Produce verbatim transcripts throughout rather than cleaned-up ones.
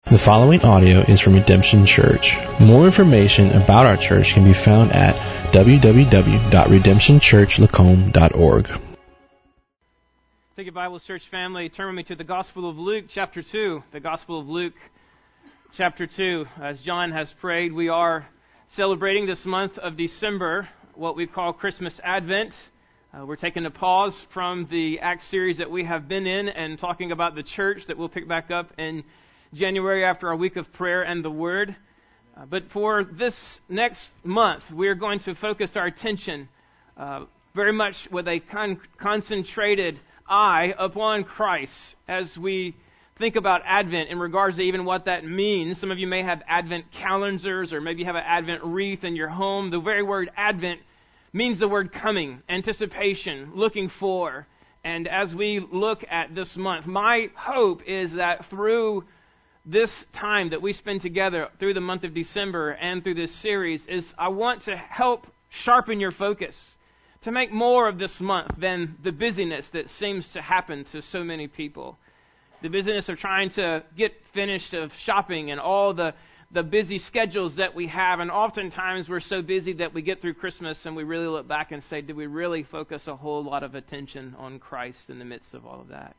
The following audio is from Redemption Church. More information about our church can be found at w w w dot redemption church lacombe dot org. Take your Bible, church family. Turn with me to the Gospel of Luke, chapter two. The Gospel of Luke, chapter two. As John has prayed, we are celebrating this month of December, what we call Christmas Advent. Uh, we're taking a pause from the Acts series that we have been in and talking about the church that we'll pick back up in January after our week of prayer and the Word. Uh, but for this next month, we're going to focus our attention uh, very much with a con- concentrated eye upon Christ as we think about Advent in regards to even what that means. Some of you may have Advent calendars, or maybe you have an Advent wreath in your home. The very word Advent means the word coming, anticipation, looking for. And as we look at this month, my hope is that through this time that we spend together through the month of December and through this series, is I want to help sharpen your focus, to make more of this month than the busyness that seems to happen to so many people. The busyness of trying to get finished of shopping and all the, the busy schedules that we have. And oftentimes we're so busy that we get through Christmas and we really look back and say, did we really focus a whole lot of attention on Christ in the midst of all of that?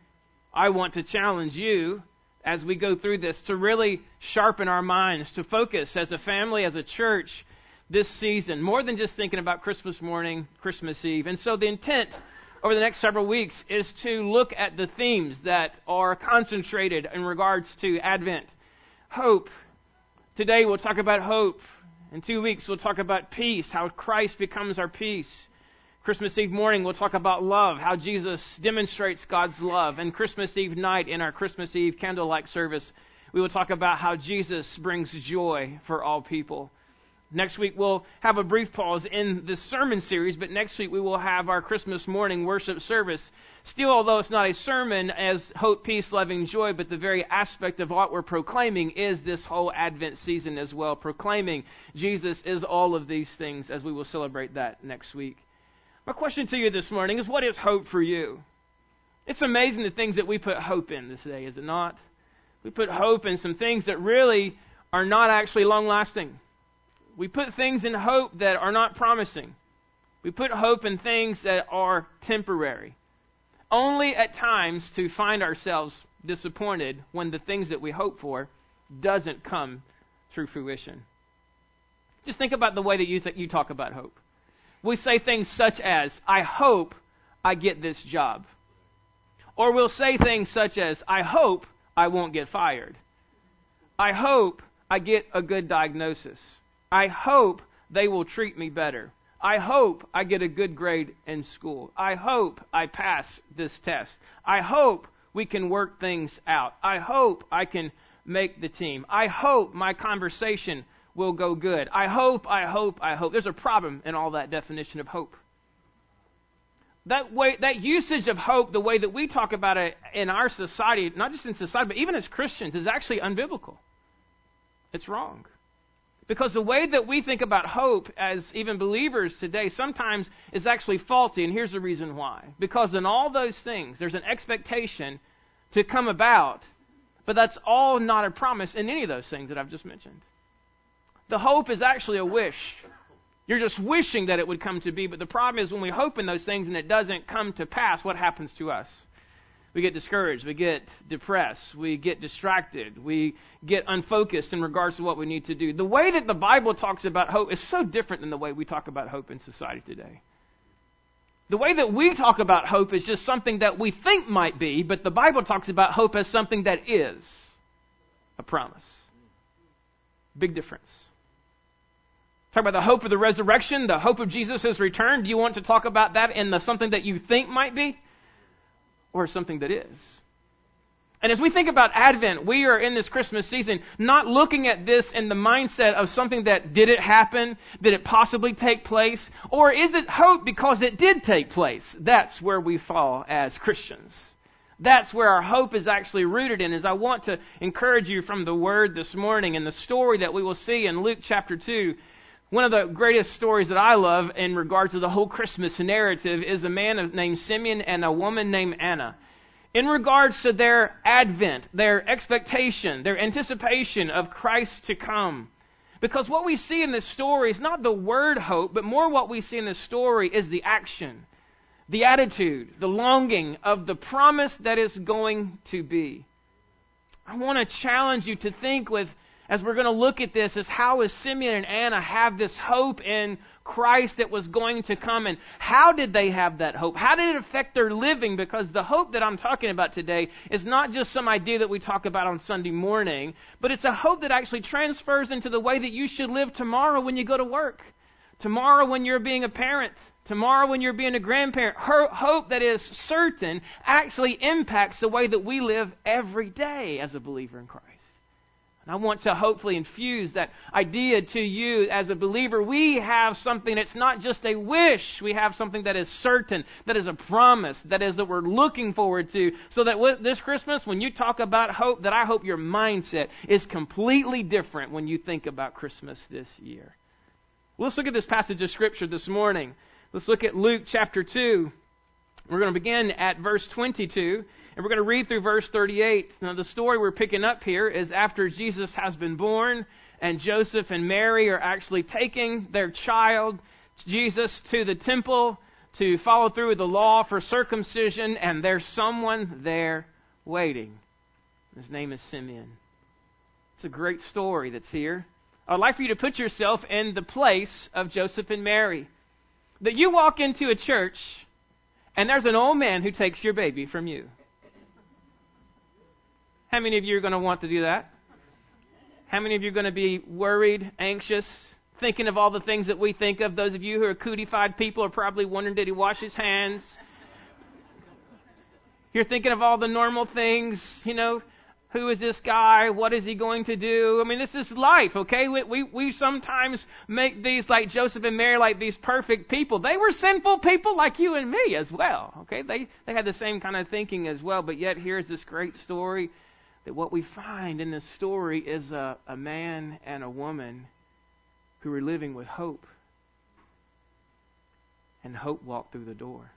I want to challenge you as we go through this to really sharpen our minds, to focus as a family, as a church, this season, more than just thinking about Christmas morning, Christmas Eve. And so the intent over the next several weeks is to look at the themes that are concentrated in regards to Advent. Hope. Today we'll talk about hope. In two weeks we'll talk about peace, how Christ becomes our peace. Christmas Eve morning we'll talk about love, how Jesus demonstrates God's love. And Christmas Eve night in our Christmas Eve candlelight service, we will talk about how Jesus brings joy for all people. Next week we'll have a brief pause in this sermon series, but next week we will have our Christmas morning worship service. Still, although it's not a sermon as hope, peace, love, and joy, but the very aspect of what we're proclaiming is this whole Advent season as well. Proclaiming Jesus is all of these things, as we will celebrate that next week. My question to you this morning is, what is hope for you? It's amazing the things that we put hope in this day, is it not? We put hope in some things that really are not actually long-lasting. We put things in hope that are not promising. We put hope in things that are temporary. Only at times to find ourselves disappointed when the things that we hope for doesn't come through fruition. Just think about the way that you th- you talk about hope. We say things such as, I hope I get this job. Or we'll say things such as, I hope I won't get fired. I hope I get a good diagnosis. I hope they will treat me better. I hope I get a good grade in school. I hope I pass this test. I hope we can work things out. I hope I can make the team. I hope my conversation will go good. I hope, I hope, I hope. There's a problem in all that definition of hope. That way, that usage of hope, the way that we talk about it in our society, not just in society, but even as Christians, is actually unbiblical. It's wrong. Because the way that we think about hope as even believers today sometimes is actually faulty, and here's the reason why. Because in all those things, there's an expectation to come about, but that's all not a promise in any of those things that I've just mentioned. The hope is actually a wish. You're just wishing that it would come to be, but the problem is when we hope in those things and it doesn't come to pass, what happens to us? We get discouraged, we get depressed, we get distracted, we get unfocused in regards to what we need to do. The way that the Bible talks about hope is so different than the way we talk about hope in society today. The way that we talk about hope is just something that we think might be, but the Bible talks about hope as something that is a promise. Big difference. Talk about the hope of the resurrection, the hope of Jesus' return. Do you want to talk about that in the something that you think might be? Or something that is? And as we think about Advent, we are in this Christmas season not looking at this in the mindset of something that did it happen, did it possibly take place, or is it hope because it did take place? That's where we fall as Christians. That's where our hope is actually rooted in. As I want to encourage you from the Word this morning and the story that we will see in Luke chapter two. One of the greatest stories that I love in regards to the whole Christmas narrative is a man named Simeon and a woman named Anna. in regards to their advent, their expectation, their anticipation of Christ to come. Because what we see in this story is not the word hope, but more what we see in this story is the action, the attitude, the longing of the promise that is going to be. I want to challenge you to think with, as we're going to look at this, is how is Simeon and Anna have this hope in Christ that was going to come, and how did they have that hope? How did it affect their living? Because the hope that I'm talking about today is not just some idea that we talk about on Sunday morning, but it's a hope that actually transfers into the way that you should live tomorrow when you go to work, tomorrow when you're being a parent, tomorrow when you're being a grandparent. Her hope that is certain actually impacts the way that we live every day as a believer in Christ. And I want to hopefully infuse that idea to you as a believer. We have something that's not just a wish. We have something that is certain, that is a promise, that is that we're looking forward to. So that this Christmas, when you talk about hope, that I hope your mindset is completely different when you think about Christmas this year. Well, let's look at this passage of Scripture this morning. Let's look at Luke chapter two. We're going to begin at verse twenty-two. And we're going to read through verse thirty-eight. Now, the story we're picking up here is after Jesus has been born, and Joseph and Mary are actually taking their child, Jesus, to the temple to follow through with the law for circumcision, and there's someone there waiting. His name is Simeon. It's a great story that's here. I'd like for you to put yourself in the place of Joseph and Mary. That you walk into a church, and there's an old man who takes your baby from you. How many of you are going to want to do that? How many of you are going to be worried, anxious, thinking of all the things that we think of? Those of you who are cootified people are probably wondering, did he wash his hands? You're thinking of all the normal things, you know, who is this guy? What is he going to do? I mean, this is life, okay? We, we, we sometimes make these, like Joseph and Mary, like these perfect people. They were sinful people like you and me as well, okay? They, they had the same kind of thinking as well, but yet here's this great story. That what we find in this story is a, a man and a woman who are living with hope. And hope walked through the door.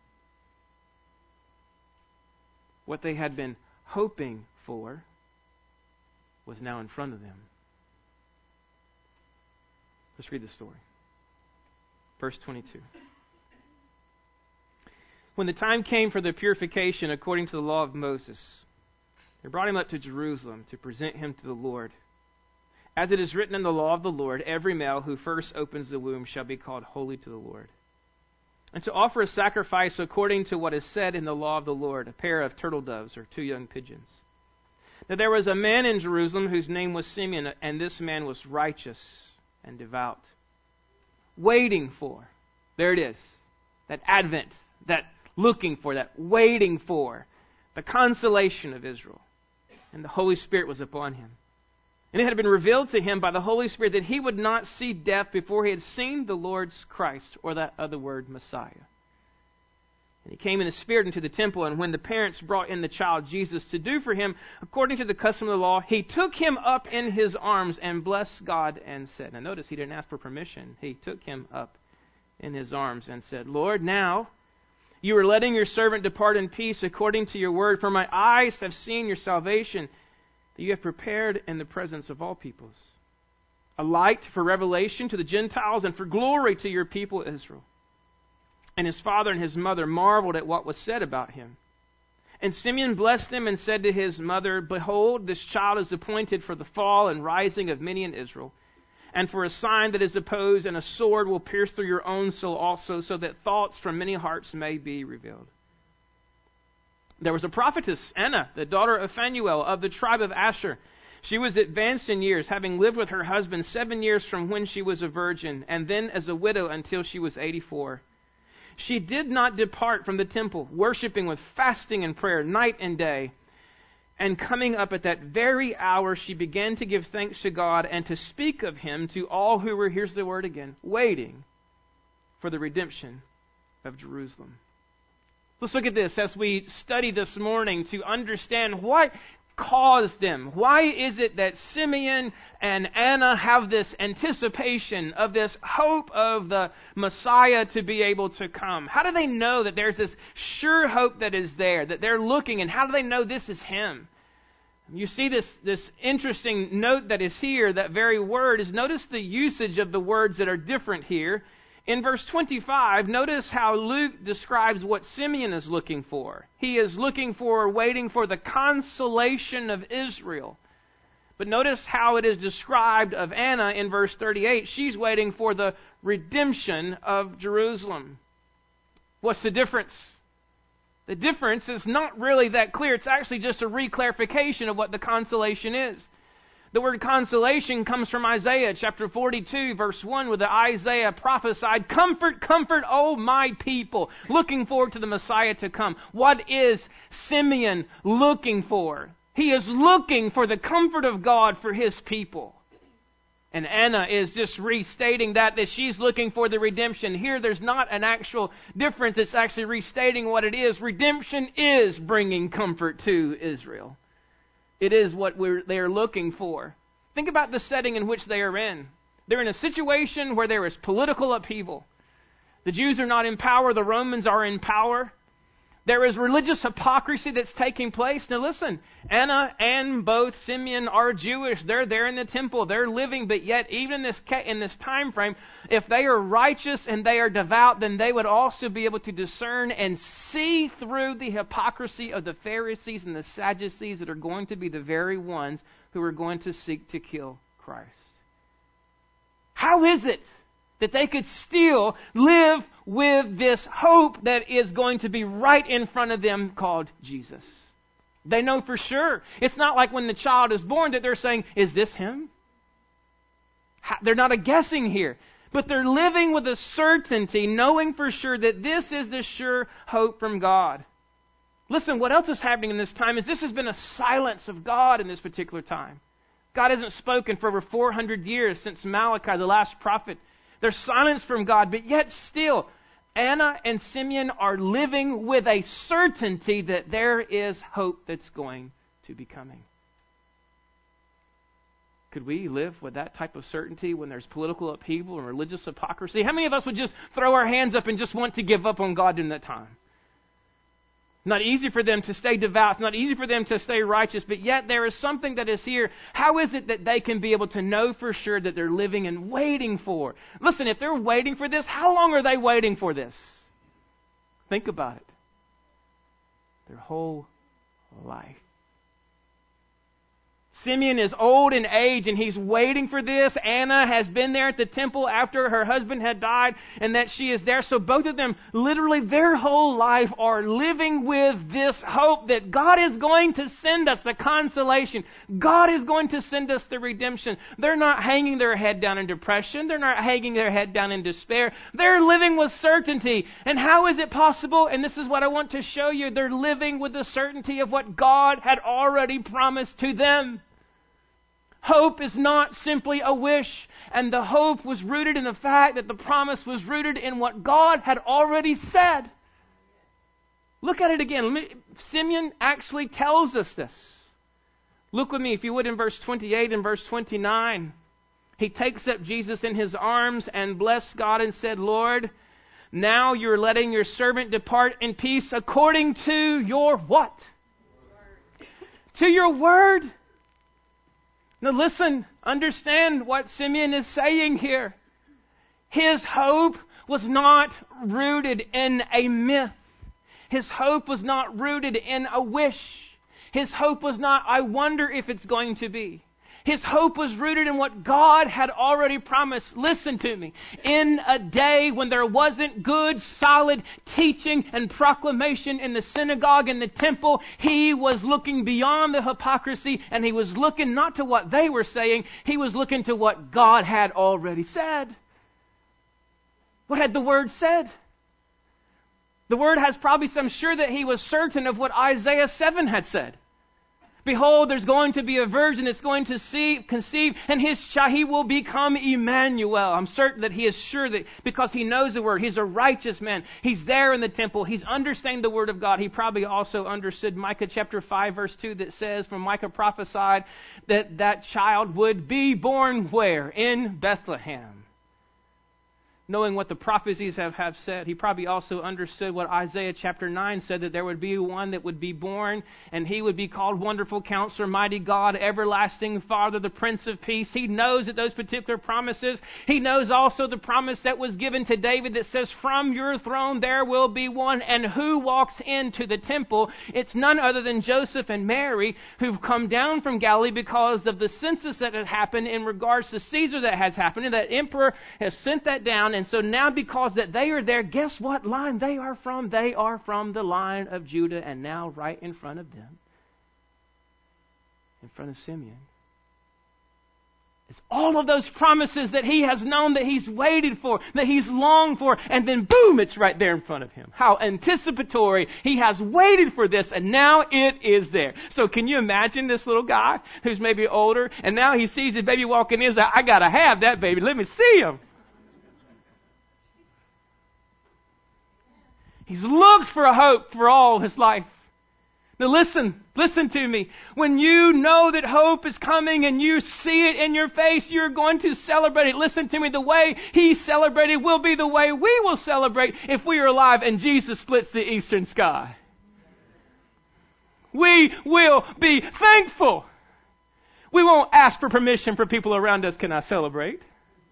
What they had been hoping for was now in front of them. Let's read the story. Verse twenty-two. When the time came for their purification according to the law of Moses, they brought him up to Jerusalem to present him to the Lord. As it is written in the law of the Lord, every male who first opens the womb shall be called holy to the Lord. And to offer a sacrifice according to what is said in the law of the Lord, a pair of turtle doves or two young pigeons. Now there was a man in Jerusalem whose name was Simeon, and this man was righteous and devout, waiting for, there it is, that advent, that looking for, that waiting for, the consolation of Israel. And the Holy Spirit was upon him. And it had been revealed to him by the Holy Spirit that he would not see death before he had seen the Lord's Christ, or that other word, Messiah. And he came in the Spirit into the temple, and when the parents brought in the child Jesus to do for him, according to the custom of the law, he took him up in his arms and blessed God and said, now notice he didn't ask for permission. He took him up in his arms and said, Lord, now you are letting your servant depart in peace according to your word, for my eyes have seen your salvation that you have prepared in the presence of all peoples, a light for revelation to the Gentiles and for glory to your people Israel. And his father and his mother marveled at what was said about him. And Simeon blessed them and said to his mother, behold, this child is appointed for the fall and rising of many in Israel, and for a sign that is opposed, and a sword will pierce through your own soul also, so that thoughts from many hearts may be revealed. There was a prophetess, Anna, the daughter of Phanuel, of the tribe of Asher. She was advanced in years, having lived with her husband seven years from when she was a virgin, and then as a widow until she was eighty-four. She did not depart from the temple, worshiping with fasting and prayer night and day. And coming up at that very hour, she began to give thanks to God and to speak of him to all who were, here's the word again, waiting for the redemption of Jerusalem. Let's look at this as we study this morning to understand what caused them? Why is it that Simeon and Anna have this anticipation of this hope of the Messiah to be able to come? How do they know that there's this sure hope that is there, that they're looking, and how do they know this is Him? You see this, this interesting note that is here, that very word, is notice the usage of the words that are different here. In verse twenty-five, notice how Luke describes what Simeon is looking for. He is looking for, waiting for the consolation of Israel. But notice how it is described of Anna in verse thirty-eight. She's waiting for the redemption of Jerusalem. What's the difference? The difference is not really that clear. It's actually just a re-clarification of what the consolation is. The word consolation comes from Isaiah chapter forty-two, verse one, where the Isaiah prophesied, "Comfort, comfort, oh my people," looking forward to the Messiah to come. What is Simeon looking for? He is looking for the comfort of God for His people. And Anna is just restating that, that she's looking for the redemption. Here there's not an actual difference. It's actually restating what it is. Redemption is bringing comfort to Israel. It is what we're, they are looking for. Think about the setting in which they are in. They're in a situation where there is political upheaval. The Jews are not in power. The Romans are in power. There is religious hypocrisy that's taking place. Now listen, Anna and both Simeon are Jewish. They're there in the temple. They're living, but yet even in this, in this time frame, if they are righteous and they are devout, then they would also be able to discern and see through the hypocrisy of the Pharisees and the Sadducees that are going to be the very ones who are going to seek to kill Christ. How is it that they could still live with this hope that is going to be right in front of them called Jesus? They know for sure. It's not like when the child is born that they're saying, "Is this Him?" They're not a guessing here. But they're living with a certainty, knowing for sure that this is the sure hope from God. Listen, what else is happening in this time is this has been a silence of God in this particular time. God hasn't spoken for over four hundred years since Malachi, the last prophet. There's silence from God, but yet still, Anna and Simeon are living with a certainty that there is hope that's going to be coming. Could we live with that type of certainty when there's political upheaval and religious hypocrisy? How many of us would just throw our hands up and just want to give up on God during that time? Not easy for them to stay devout. It's not easy for them to stay righteous. But yet there is something that is here. How is it that they can be able to know for sure that they're living and waiting for? Listen, if they're waiting for this, how long are they waiting for this? Think about it. Their whole life. Simeon is old in age and he's waiting for this. Anna has been there at the temple after her husband had died and that she is there. So both of them, literally their whole life, are living with this hope that God is going to send us the consolation. God is going to send us the redemption. They're not hanging their head down in depression. They're not hanging their head down in despair. They're living with certainty. And how is it possible? And this is what I want to show you. They're living with the certainty of what God had already promised to them. Hope is not simply a wish, and the hope was rooted in the fact that the promise was rooted in what God had already said. Look at it again. Simeon actually tells us this. Look with me, if you would, in verse twenty-eight and verse twenty-nine. He takes up Jesus in his arms and blessed God and said, "Lord, now you're letting your servant depart in peace according to your" what? To your word. Now listen, understand what Simeon is saying here. His hope was not rooted in a myth. His hope was not rooted in a wish. His hope was not, "I wonder if it's going to be." His hope was rooted in what God had already promised. Listen to me. In a day when there wasn't good, solid teaching and proclamation in the synagogue and the temple, he was looking beyond the hypocrisy and he was looking not to what they were saying, he was looking to what God had already said. What had the Word said? The Word has probably some sure that he was certain of what Isaiah seven had said. Behold, there's going to be a virgin that's going to see, conceive, and his child, he will become Emmanuel. I'm certain that he is sure that because he knows the word, he's a righteous man. He's there in the temple. He's understanding the word of God. He probably also understood Micah chapter five, verse two, that says, when Micah prophesied that that child would be born where? In Bethlehem. Knowing what the prophecies have, have said, he probably also understood what Isaiah chapter nine said, that there would be one that would be born, and he would be called Wonderful Counselor, Mighty God, Everlasting Father, the Prince of Peace. He knows that those particular promises. He knows also the promise that was given to David that says, from your throne there will be one. And who walks into the temple? It's none other than Joseph and Mary, who've come down from Galilee because of the census that had happened in regards to Caesar that has happened, and that emperor has sent that down. And so now because that they are there, guess what line they are from? They are from the line of Judah, and now right in front of them, in front of Simeon, is all of those promises that he has known, that he's waited for, that he's longed for, and then boom, it's right there in front of him. How anticipatory. He has waited for this, and now it is there. So can you imagine this little guy who's maybe older, and now he sees his baby walking in, he's like, I gotta have that baby. Let me see him. He's looked for a hope for all his life. Now listen, listen to me. When you know that hope is coming and you see it in your face, you're going to celebrate it. Listen to me. The way he celebrated will be the way we will celebrate if we are alive and Jesus splits the eastern sky. We will be thankful. We won't ask for permission for people around us. Can I celebrate?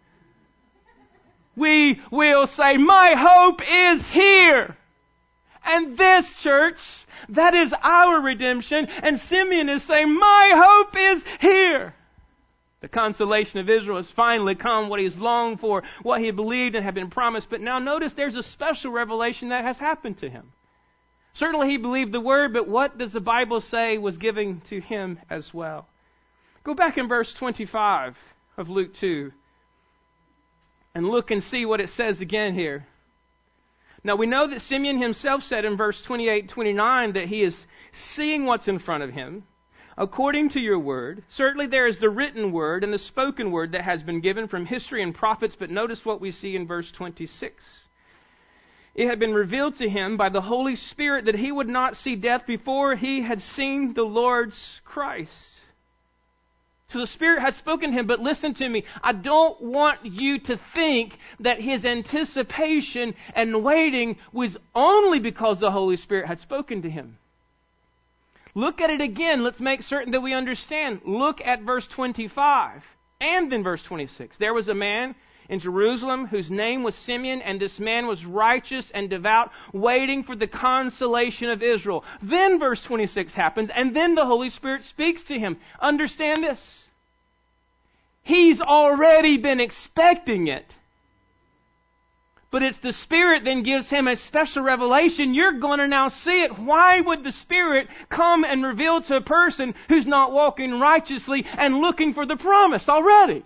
We will say, my hope is here. And this, church, that is our redemption. And Simeon is saying, my hope is here. The consolation of Israel has finally come, what he's longed for, what he believed and had been promised. But now notice there's a special revelation that has happened to him. Certainly he believed the word, but what does the Bible say was given to him as well? Go back in verse twenty-five of Luke two and look and see what it says again here. Now we know that Simeon himself said in verse twenty-eight, twenty-nine that he is seeing what's in front of him. According to your word, certainly there is the written word and the spoken word that has been given from history and prophets, but notice what we see in verse twenty-six. It had been revealed to him by the Holy Spirit that he would not see death before he had seen the Lord's Christ. So the Spirit had spoken to him, but listen to me. I don't want you to think that his anticipation and waiting was only because the Holy Spirit had spoken to him. Look at it again. Let's make certain that we understand. Look at verse twenty-five and then verse twenty-six. There was a man in Jerusalem whose name was Simeon, and this man was righteous and devout, waiting for the consolation of Israel. Then verse twenty-six happens, and then the Holy Spirit speaks to him. Understand this. He's already been expecting it. But it's the Spirit then gives him a special revelation. You're going to now see it. Why would the Spirit come and reveal to a person who's not walking righteously and looking for the promise already?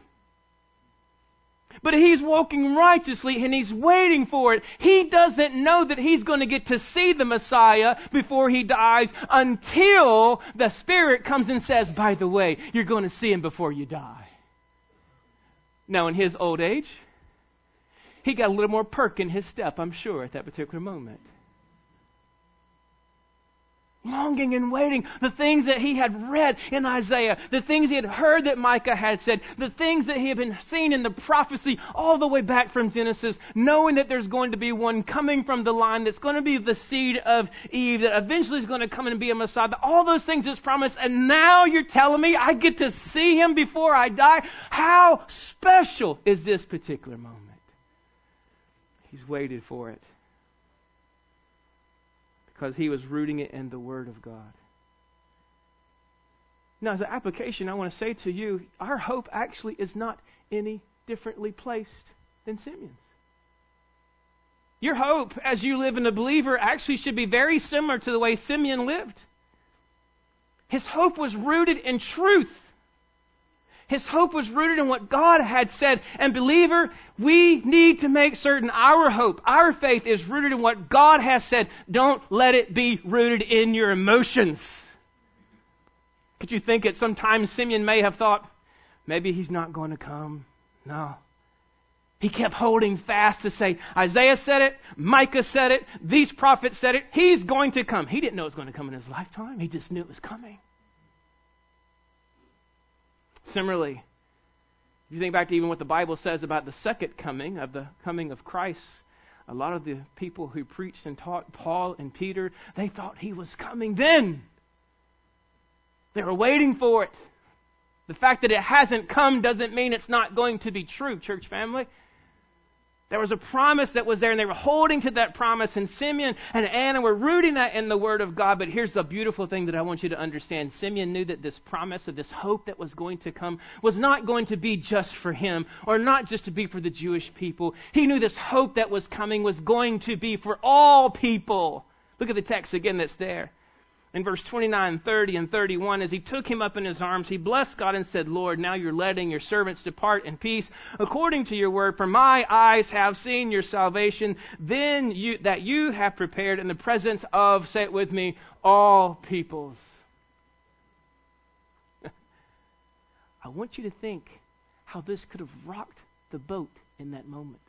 But he's walking righteously and he's waiting for it. He doesn't know that he's going to get to see the Messiah before he dies until the Spirit comes and says, by the way, you're going to see him before you die. Now in his old age, he got a little more perk in his step, I'm sure, at that particular moment. Longing and waiting. The things that he had read in Isaiah, the things he had heard that Micah had said, the things that he had been seeing in the prophecy all the way back from Genesis, knowing that there's going to be one coming from the line that's going to be the seed of Eve, that eventually is going to come and be a Messiah. All those things is promised, and now you're telling me I get to see him before I die? How special is this particular moment? He's waited for it. Because he was rooting it in the Word of God. Now, as an application, I want to say to you, our hope actually is not any differently placed than Simeon's. Your hope, as you live in a believer, actually should be very similar to the way Simeon lived. His hope was rooted in truth. His hope was rooted in what God had said. And believer, we need to make certain our hope, our faith is rooted in what God has said. Don't let it be rooted in your emotions. Could you think at some time Simeon may have thought, maybe he's not going to come? No. He kept holding fast to say, Isaiah said it, Micah said it, these prophets said it, he's going to come. He didn't know it was going to come in his lifetime. He just knew it was coming. Similarly, if you think back to even what the Bible says about the second coming, of the coming of Christ, a lot of the people who preached and taught, Paul and Peter, they thought he was coming then. They were waiting for it. The fact that it hasn't come doesn't mean it's not going to be true, church family. There was a promise that was there, and they were holding to that promise, and Simeon and Anna were rooting that in the Word of God. But here's the beautiful thing that I want you to understand. Simeon knew that this promise of this hope that was going to come was not going to be just for him, or not just to be for the Jewish people. He knew this hope that was coming was going to be for all people. Look at the text again that's there. In verse twenty-nine, thirty, and thirty-one, as he took him up in his arms, he blessed God and said, Lord, now you're letting your servants depart in peace according to your word. For my eyes have seen your salvation, then you, that you have prepared in the presence of, say it with me, all peoples. I want you to think how this could have rocked the boat in that moment.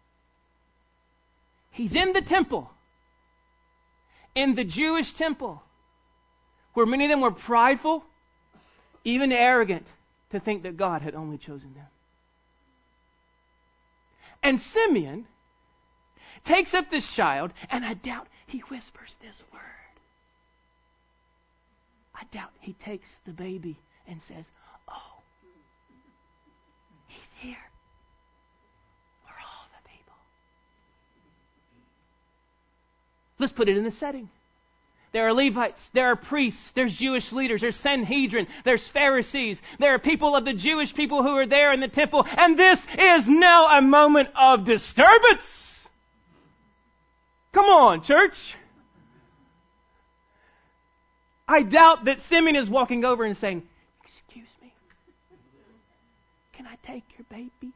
He's in the temple, in the Jewish temple, where many of them were prideful, even arrogant, to think that God had only chosen them. And Simeon takes up this child, and I doubt he whispers this word. I doubt he takes the baby and says, oh, he's here for all the people. Let's put it in the setting. There are Levites, there are priests, there's Jewish leaders, there's Sanhedrin, there's Pharisees, there are people of the Jewish people who are there in the temple, and this is now a moment of disturbance. Come on, church. I doubt that Simeon is walking over and saying, excuse me, can I take your baby?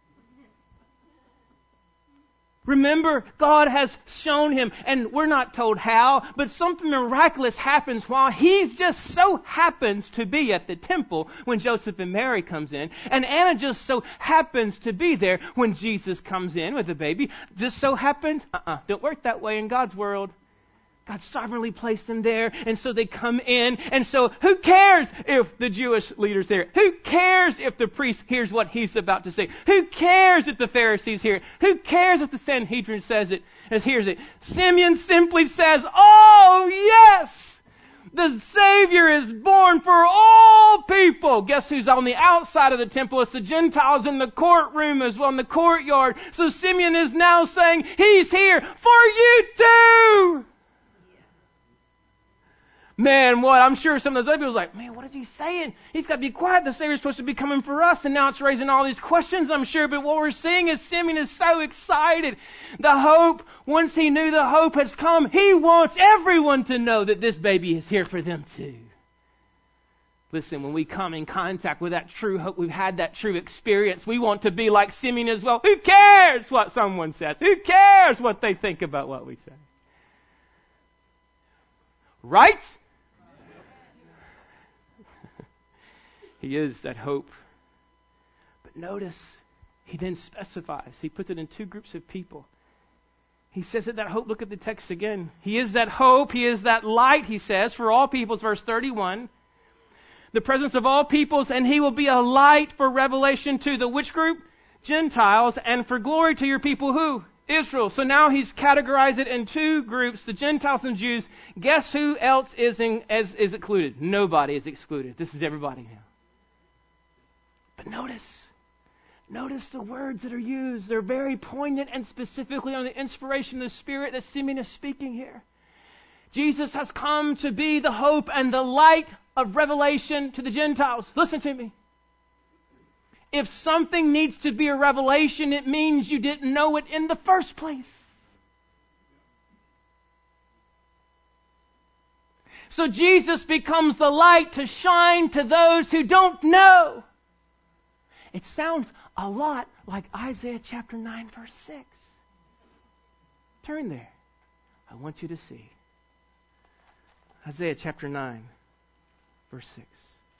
Remember, God has shown him, and we're not told how, but something miraculous happens while he just so happens to be at the temple when Joseph and Mary comes in, and Anna just so happens to be there when Jesus comes in with the baby. Just so happens, uh-uh, don't work that way in God's world. God sovereignly placed them there, and so they come in, and so who cares if the Jewish leader's there? Who cares if the priest hears what he's about to say? Who cares if the Pharisees hear it? Who cares if the Sanhedrin says it, as hears it? Simeon simply says, oh yes! The Savior is born for all people. Guess who's on the outside of the temple? It's the Gentiles in the courtroom as well, in the courtyard. So Simeon is now saying, he's here for you too! Man, what? I'm sure some of those other people was like, man, what is he saying? He's got to be quiet. The Savior's supposed to be coming for us, and now it's raising all these questions, I'm sure. But what we're seeing is Simeon is so excited. The hope, once he knew the hope has come, he wants everyone to know that this baby is here for them too. Listen, when we come in contact with that true hope, we've had that true experience, we want to be like Simeon as well. Who cares what someone says? Who cares what they think about what we say? Right? He is that hope. But notice, he then specifies. He puts it in two groups of people. He says that that hope, look at the text again. He is that hope. He is that light, he says, for all peoples, verse thirty-one. The presence of all peoples, and he will be a light for revelation to the which group? Gentiles, and for glory to your people who? Israel. So now he's categorized it in two groups, the Gentiles and Jews. Guess who else is, in, as, is excluded? Nobody is excluded. This is everybody now. But notice, notice the words that are used. They're very poignant and specifically on the inspiration of the Spirit that Simeon is speaking here. Jesus has come to be the hope and the light of revelation to the Gentiles. Listen to me. If something needs to be a revelation, it means you didn't know it in the first place. So Jesus becomes the light to shine to those who don't know. It sounds a lot like Isaiah chapter nine, verse six. Turn there. I want you to see. Isaiah chapter nine. Verse six.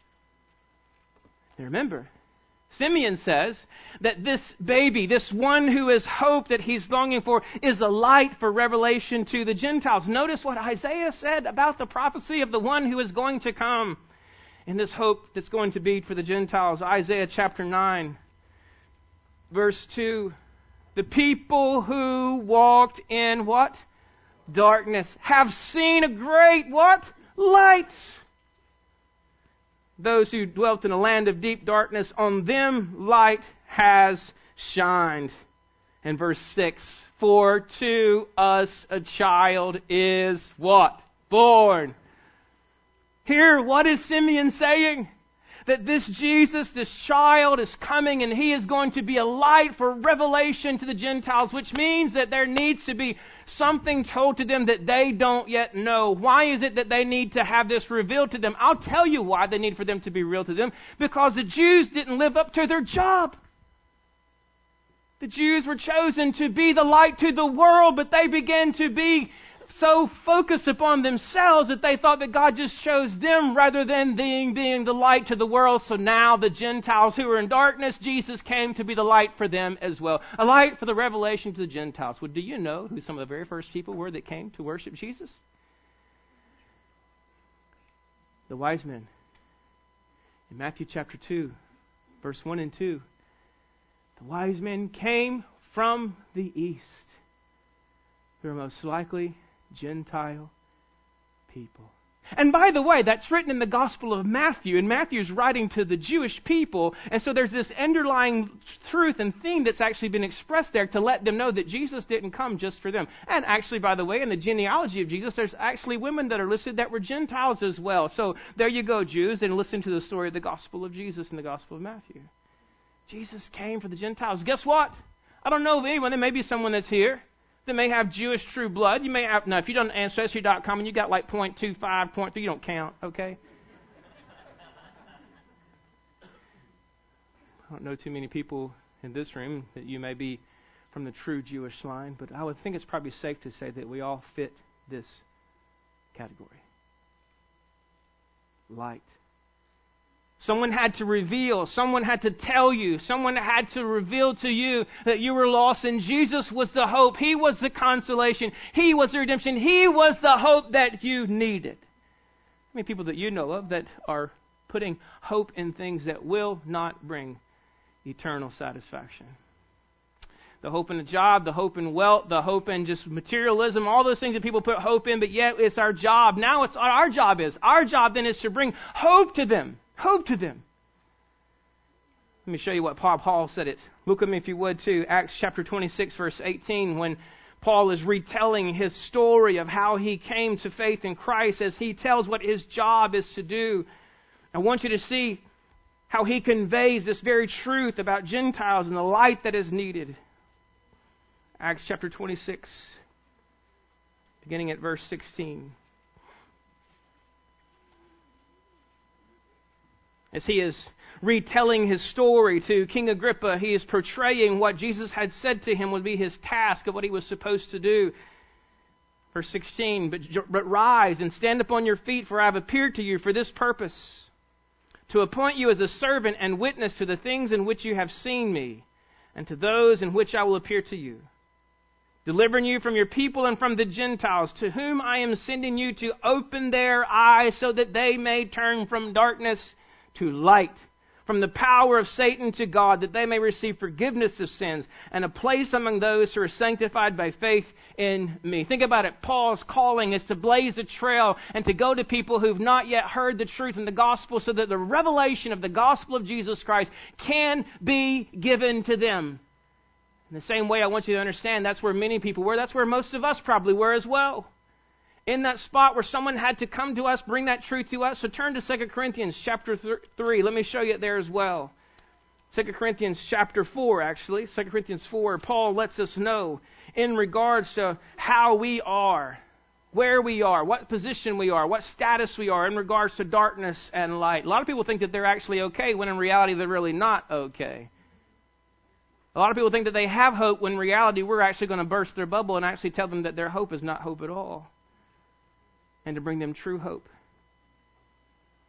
Now remember, Simeon says that this baby, this one who is hope that he's longing for, is a light for revelation to the Gentiles. Notice what Isaiah said about the prophecy of the one who is going to come and this hope that's going to be for the Gentiles. Isaiah chapter nine, verse two. The people who walked in what? Darkness have seen a great what? Light. Those who dwelt in a land of deep darkness, on them light has shined. And verse six, for to us a child is what? Born. Here, what is Simeon saying? That this Jesus, this child, is coming and he is going to be a light for revelation to the Gentiles, which means that there needs to be something told to them that they don't yet know. Why is it that they need to have this revealed to them? I'll tell you why they need for them to be revealed to them. Because the Jews didn't live up to their job. The Jews were chosen to be the light to the world, but they began to be so focused upon themselves that they thought that God just chose them rather than being, being the light to the world. So now the Gentiles who are in darkness, Jesus came to be the light for them as well. A light for the revelation to the Gentiles. Well, do you know who some of the very first people were that came to worship Jesus? The wise men. In Matthew chapter two, verse one and two. The wise men came from the east. They were most likely Gentile people. And by the way, that's written in the Gospel of Matthew, and Matthew's writing to the Jewish people, and so there's this underlying truth and theme that's actually been expressed there to let them know that Jesus didn't come just for them. And actually, by the way, in the genealogy of Jesus, there's actually women that are listed that were Gentiles as well. So there you go, Jews, and listen to the story of the Gospel of Jesus in the Gospel of Matthew. Jesus came for the Gentiles. Guess what? I don't know of anyone. There may be someone that's here that may have Jewish true blood. You may have, now if you've done Ancestry dot com and you got like point two five, point three, you don't count, okay? I don't know too many people in this room that you may be from the true Jewish line, but I would think it's probably safe to say that we all fit this category. Light. Someone had to reveal, someone had to tell you, someone had to reveal to you that you were lost, and Jesus was the hope. He was the consolation. He was the redemption. He was the hope that you needed. How many people that you know of that are putting hope in things that will not bring eternal satisfaction? The hope in a job, the hope in wealth, the hope in just materialism, all those things that people put hope in, but yet it's our job. Now it's our job is. Our job then is to bring hope to them. Hope to them. Let me show you what Paul, Paul said it. Look at me if you would too. Acts chapter twenty-six verse eighteen, when Paul is retelling his story of how he came to faith in Christ, as he tells what his job is to do. I want you to see how he conveys this very truth about Gentiles and the light that is needed. Acts chapter twenty-six, beginning at verse sixteen. As he is retelling his story to King Agrippa, he is portraying what Jesus had said to him would be his task of what he was supposed to do. Verse sixteen, but, but rise and stand upon your feet, for I have appeared to you for this purpose, to appoint you as a servant and witness to the things in which you have seen me, and to those in which I will appear to you, delivering you from your people and from the Gentiles, to whom I am sending you to open their eyes so that they may turn from darkness to light, from the power of Satan to God, that they may receive forgiveness of sins and a place among those who are sanctified by faith in me. Think about it. Paul's calling is to blaze a trail and to go to people who've not yet heard the truth in the gospel, so that the revelation of the gospel of Jesus Christ can be given to them. In the same way, I want you to understand that's where many people were. That's where most of us probably were as well. In that spot where someone had to come to us, bring that truth to us. So turn to Second Corinthians chapter three. Let me show you it there as well. Second Corinthians chapter four, actually. Second Corinthians four, Paul lets us know in regards to how we are, where we are, what position we are, what status we are in regards to darkness and light. A lot of people think that they're actually okay, when in reality they're really not okay. A lot of people think that they have hope, when in reality we're actually going to burst their bubble and actually tell them that their hope is not hope at all, and to bring them true hope.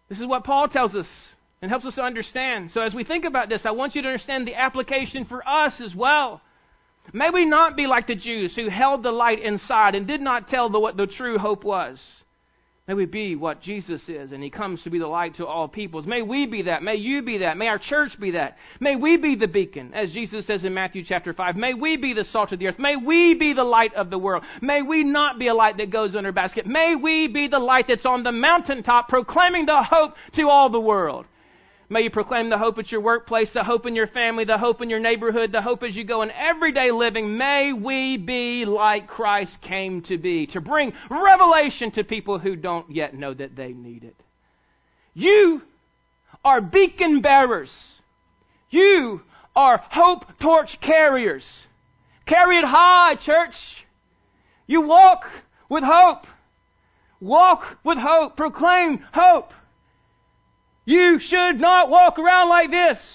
This is what Paul tells us and helps us to understand. So as we think about this, I want you to understand the application for us as well. May we not be like the Jews who held the light inside and did not tell the, what the true hope was. May we be what Jesus is, and He comes to be the light to all peoples. May we be that. May you be that. May our church be that. May we be the beacon, as Jesus says in Matthew chapter five. May we be the salt of the earth. May we be the light of the world. May we not be a light that goes under a basket. May we be the light that's on the mountaintop, proclaiming the hope to all the world. May you proclaim the hope at your workplace, the hope in your family, the hope in your neighborhood, the hope as you go in everyday living. May we be like Christ came to be, to bring revelation to people who don't yet know that they need it. You are beacon bearers. You are hope torch carriers. Carry it high, church. You walk with hope. Walk with hope. Proclaim hope. You should not walk around like this.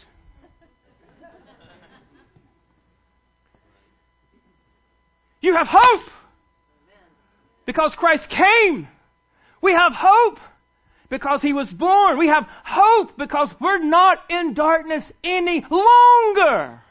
You have hope because Christ came. We have hope because He was born. We have hope because we're not in darkness any longer.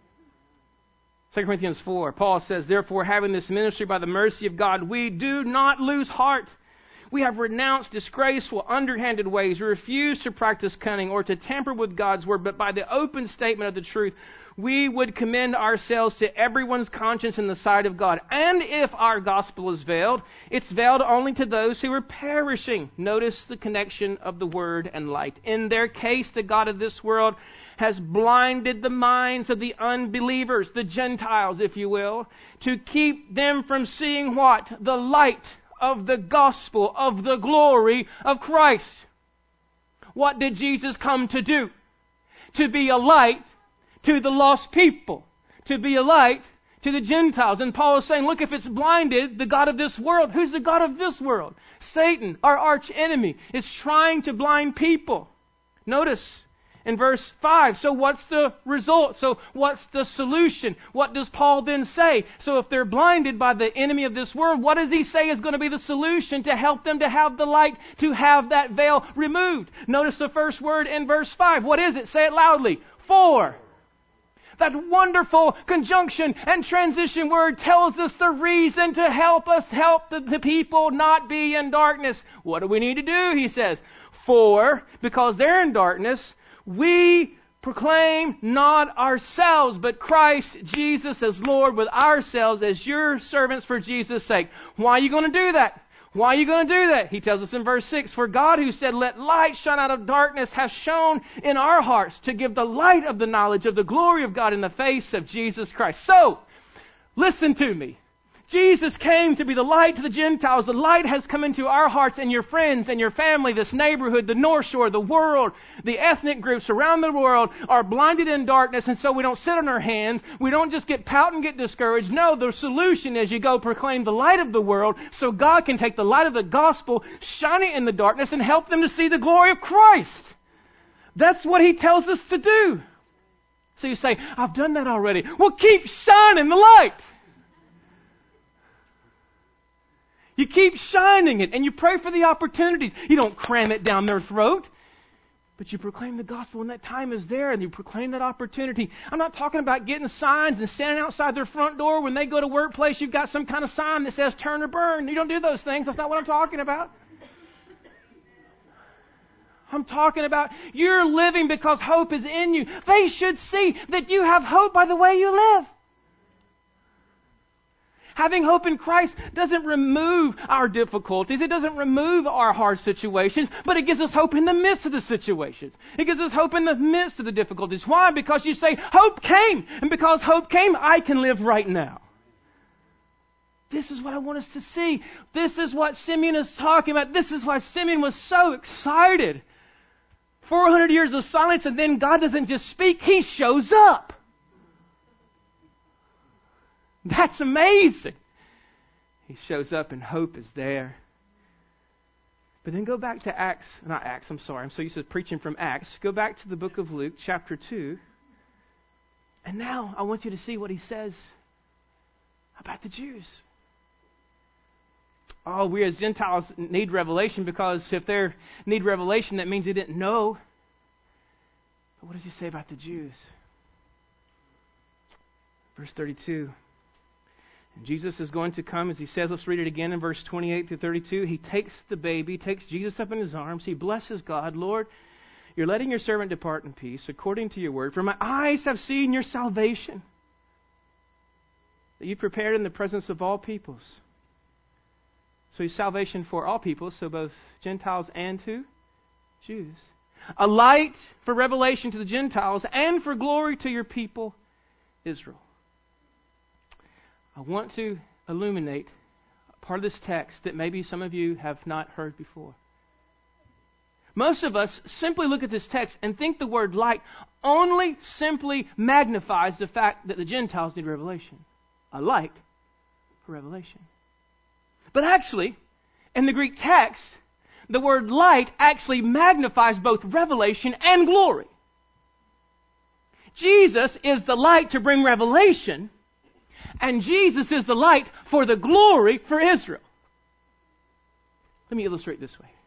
Second Corinthians four, Paul says, therefore, having this ministry by the mercy of God, we do not lose heart. We have renounced disgraceful, underhanded ways. We refuse to practice cunning or to tamper with God's word, but by the open statement of the truth, we would commend ourselves to everyone's conscience in the sight of God. And if our gospel is veiled, it's veiled only to those who are perishing. Notice the connection of the word and light. In their case, the God of this world has blinded the minds of the unbelievers, the Gentiles, if you will, to keep them from seeing what? The light of the gospel of the glory of Christ. What did Jesus come to do? To be a light to the lost people. To be a light to the Gentiles. And Paul is saying, look, if it's blinded, the God of this world, who's the God of this world? Satan, our arch enemy, is trying to blind people. Notice in verse five, so what's the result? So what's the solution? What does Paul then say? So if they're blinded by the enemy of this world, what does he say is going to be the solution to help them to have the light, to have that veil removed? Notice the first word in verse five. What is it? Say it loudly. For. That wonderful conjunction and transition word tells us the reason to help us help the, the people not be in darkness. What do we need to do? He says, for, because they're in darkness, we proclaim not ourselves, but Christ Jesus as Lord, with ourselves as your servants for Jesus' sake. Why are you going to do that? Why are you going to do that? He tells us in verse six, for God who said, let light shine out of darkness, has shone in our hearts to give the light of the knowledge of the glory of God in the face of Jesus Christ. So, listen to me. Jesus came to be the light to the Gentiles. The light has come into our hearts, and your friends and your family, this neighborhood, the North Shore, the world, the ethnic groups around the world are blinded in darkness, and so we don't sit on our hands. We don't just get pout and get discouraged. No, the solution is you go proclaim the light of the world so God can take the light of the gospel, shine it in the darkness, and help them to see the glory of Christ. That's what He tells us to do. So you say, I've done that already. Well, keep shining the light. You keep shining it, and you pray for the opportunities. You don't cram it down their throat, but you proclaim the gospel when that time is there, and you proclaim that opportunity. I'm not talking about getting signs and standing outside their front door when they go to workplace. You've got some kind of sign that says turn or burn. You don't do those things. That's not what I'm talking about. I'm talking about you're living because hope is in you. They should see that you have hope by the way you live. Having hope in Christ doesn't remove our difficulties. It doesn't remove our hard situations, but it gives us hope in the midst of the situations. It gives us hope in the midst of the difficulties. Why? Because you say, hope came. And because hope came, I can live right now. This is what I want us to see. This is what Simeon is talking about. This is why Simeon was so excited. four hundred years of silence, and then God doesn't just speak, He shows up. That's amazing. He shows up and hope is there. But then go back to Acts, not Acts, I'm sorry, I'm so used to preaching from Acts. Go back to the book of Luke, chapter two. And now I want you to see what he says about the Jews. oh, we as Gentiles need revelation, because if they need revelation, that means they didn't know. But what does he say about the Jews? Verse thirty-two. And Jesus is going to come, as he says, let's read it again in verse twenty-eight through thirty-two. He takes the baby, takes Jesus up in his arms. He blesses God. Lord, you're letting your servant depart in peace according to your word. For my eyes have seen your salvation, that you prepared in the presence of all peoples. So he's salvation for all peoples, so both Gentiles and who? Jews. A light for revelation to the Gentiles and for glory to your people, Israel. I want to illuminate a part of this text that maybe some of you have not heard before. Most of us simply look at this text and think the word light only simply magnifies the fact that the Gentiles need revelation. A light for revelation. But actually, in the Greek text, the word light actually magnifies both revelation and glory. Jesus is the light to bring revelation, and Jesus is the light for the glory for Israel. Let me illustrate this way.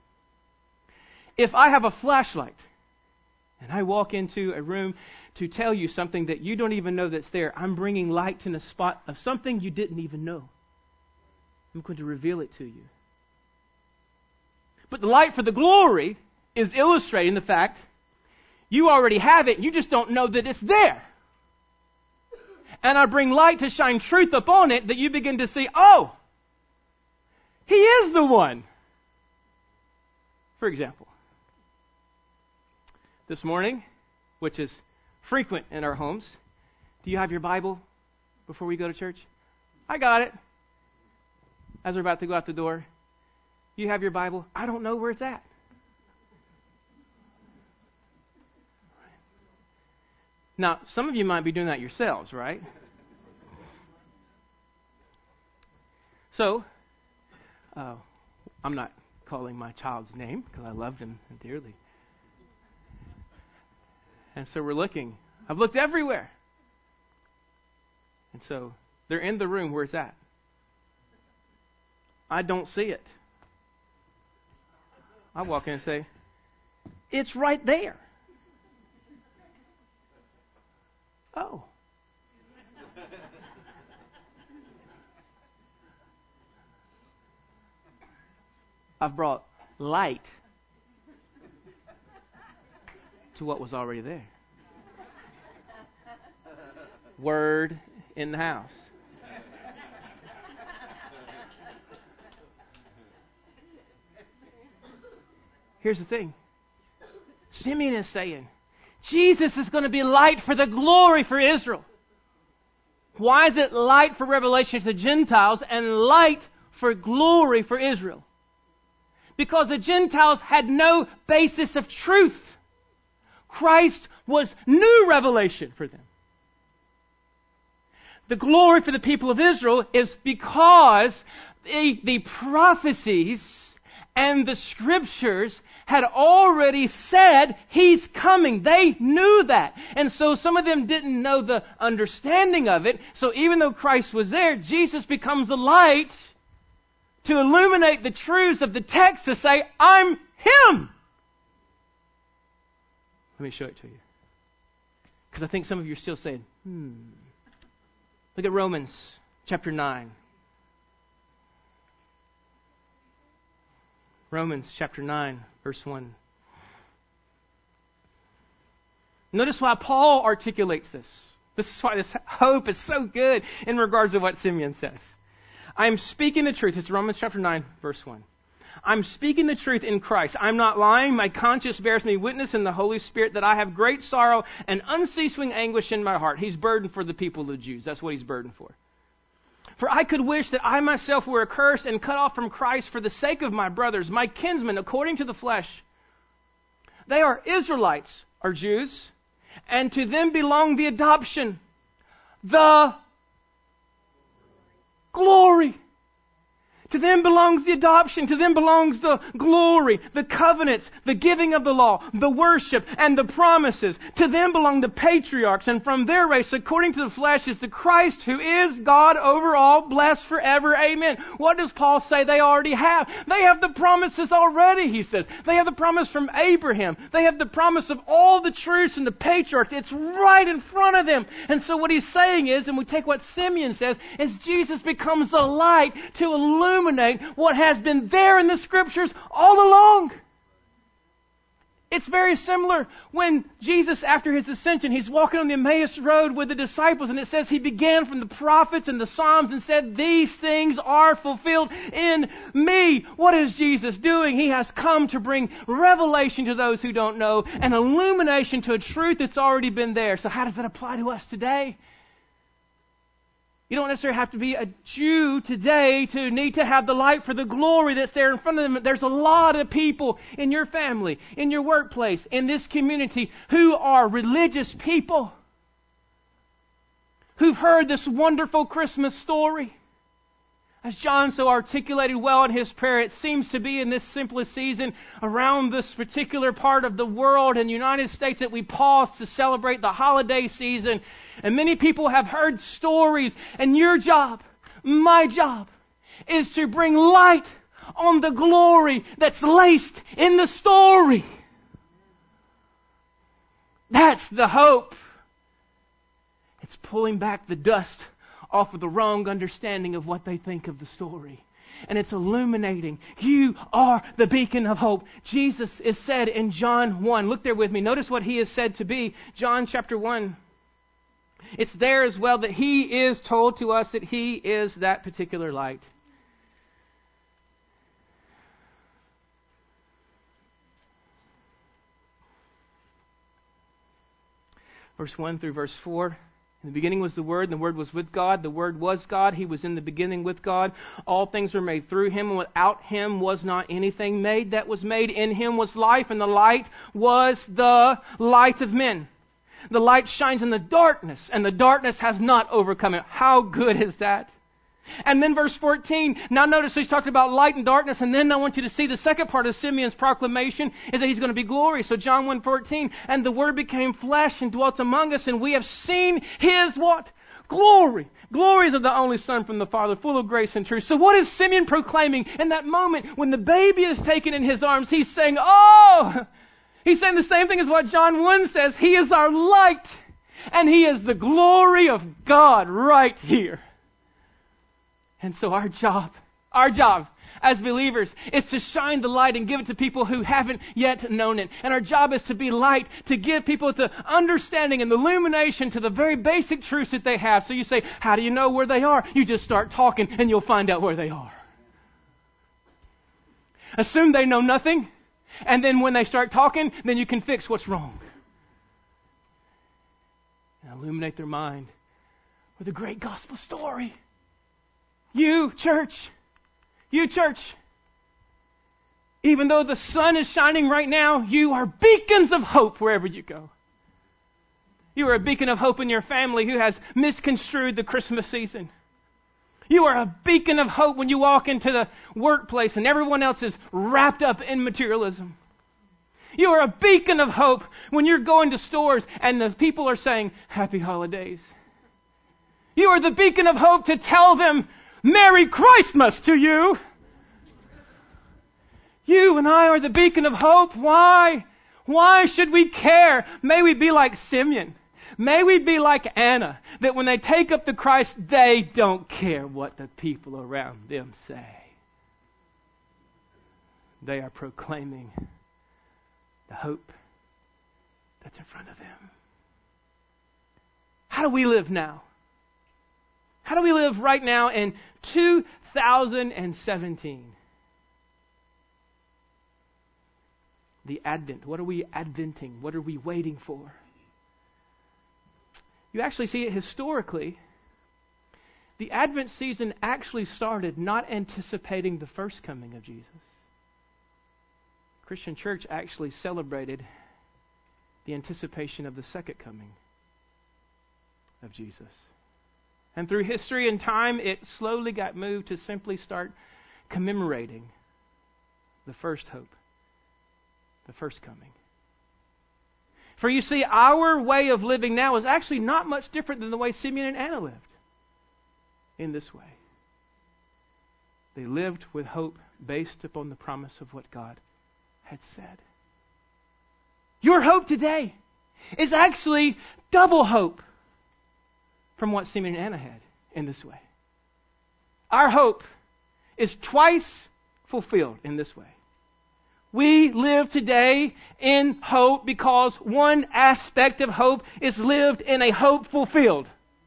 If I have a flashlight and I walk into a room to tell you something that you don't even know that's there, I'm bringing light to the spot of something you didn't even know. I'm going to reveal it to you. But the light for the glory is illustrating the fact you already have it, you just don't know that it's there. And I bring light to shine truth upon it that you begin to see, oh, He is the one. For example, this morning, which is frequent in our homes, do you have your Bible before we go to church? I got it. As we're about to go out the door, you have your Bible? I don't know where it's at. Now, some of you might be doing that yourselves, right? So, uh, I'm not calling my child's name because I love them dearly. And so we're looking. I've looked everywhere. And so they're in the room where it's at. I don't see it. I walk in and say, it's right there. Oh. I've brought light to what was already there. Word in the house. Here's the thing. Simeon is saying, Jesus is going to be light for the glory for Israel. Why is it light for revelation to the Gentiles and light for glory for Israel? Because the Gentiles had no basis of truth. Christ was new revelation for them. The glory for the people of Israel is because the, the prophecies and the scriptures had already said He's coming. They knew that. And so some of them didn't know the understanding of it. So even though Christ was there, Jesus becomes a light to illuminate the truths of the text to say, I'm Him. Let me show it to you. Because I think some of you are still saying, hmm. Look at Romans chapter nine. Romans chapter nine, verse one. Notice why Paul articulates this. This is why this hope is so good in regards to what Simeon says. I am speaking the truth. It's Romans chapter nine, verse one. I'm speaking the truth in Christ. I'm not lying. My conscience bears me witness in the Holy Spirit that I have great sorrow and unceasing anguish in my heart. He's burdened for the people of the Jews. That's what he's burdened for. For I could wish that I myself were accursed and cut off from Christ for the sake of my brothers, my kinsmen, according to the flesh. They are Israelites, or Jews, and to them belong the adoption, the glory. To them belongs the adoption. To them belongs the glory, the covenants, the giving of the law, the worship, and the promises. To them belong the patriarchs, and from their race, according to the flesh, is the Christ who is God over all, blessed forever. Amen. What does Paul say they already have? They have the promises already, he says. They have the promise from Abraham. They have the promise of all the truths and the patriarchs. It's right in front of them. And so what he's saying is, and we take what Simeon says, is Jesus becomes the light to illuminate what has been there in the Scriptures all along. It's very similar when Jesus, after His ascension, He's walking on the Emmaus Road with the disciples, and it says He began from the prophets and the Psalms and said, these things are fulfilled in me. What is Jesus doing? He has come to bring revelation to those who don't know and illumination to a truth that's already been there. So how does that apply to us today? You don't necessarily have to be a Jew today to need to have the light for the glory that's there in front of them. There's a lot of people in your family, in your workplace, in this community who are religious people, who've heard this wonderful Christmas story. As John so articulated well in his prayer, it seems to be in this simplest season around this particular part of the world in the United States that we pause to celebrate the holiday season. And many people have heard stories, and your job, my job, is to bring light on the glory that's laced in the story. That's the hope. It's pulling back the dust off of the wrong understanding of what they think of the story. And it's illuminating. You are the beacon of hope. Jesus is said in John one. Look there with me. Notice what He is said to be. John chapter one. It's there as well that He is told to us that He is that particular light. Verse one through verse four. In the beginning was the Word, and the Word was with God. The Word was God. He was in the beginning with God. All things were made through Him, and without Him was not anything made that was made. In Him was life, and the light was the light of men. The light shines in the darkness, and the darkness has not overcome it. How good is that? And then verse fourteen, now notice he's talking about light and darkness, and then I want you to see the second part of Simeon's proclamation is that He's going to be glorious. So John one fourteen, and the Word became flesh and dwelt among us, and we have seen His what? Glory. Glories of the only Son from the Father, full of grace and truth. So what is Simeon proclaiming in that moment when the baby is taken in his arms? He's saying, oh! He's saying the same thing as what John one says. He is our light, and He is the glory of God right here. And so our job, our job as believers is to shine the light and give it to people who haven't yet known it. And our job is to be light, to give people the understanding and the illumination to the very basic truths that they have. So you say, how do you know where they are? You just start talking and you'll find out where they are. Assume they know nothing, and then when they start talking, then you can fix what's wrong. And illuminate their mind with a great gospel story. You, church, you, church, even though the sun is shining right now, you are beacons of hope wherever you go. You are a beacon of hope in your family who has misconstrued the Christmas season. You are a beacon of hope when you walk into the workplace and everyone else is wrapped up in materialism. You are a beacon of hope when you're going to stores and the people are saying, Happy Holidays. You are the beacon of hope to tell them, Merry Christmas to you. You and I are the beacon of hope. Why? Why should we care? May we be like Simeon. May we be like Anna, that when they take up the Christ, they don't care what the people around them say. They are proclaiming the hope that's in front of them. How do we live now? How do we live right now in two thousand seventeen? The Advent. What are we adventing? What are we waiting for? You actually see it historically. The Advent season actually started not anticipating the first coming of Jesus. Christian church actually celebrated the anticipation of the second coming of Jesus. And through history and time, it slowly got moved to simply start commemorating the first hope, the first coming. For you see, our way of living now is actually not much different than the way Simeon and Anna lived. In this way, they lived with hope based upon the promise of what God had said. Your hope today is actually double hope from what Simeon and Anna had in this way. Our hope is twice fulfilled in this way. We live today in hope because one aspect of hope is lived in a hope fulfilled.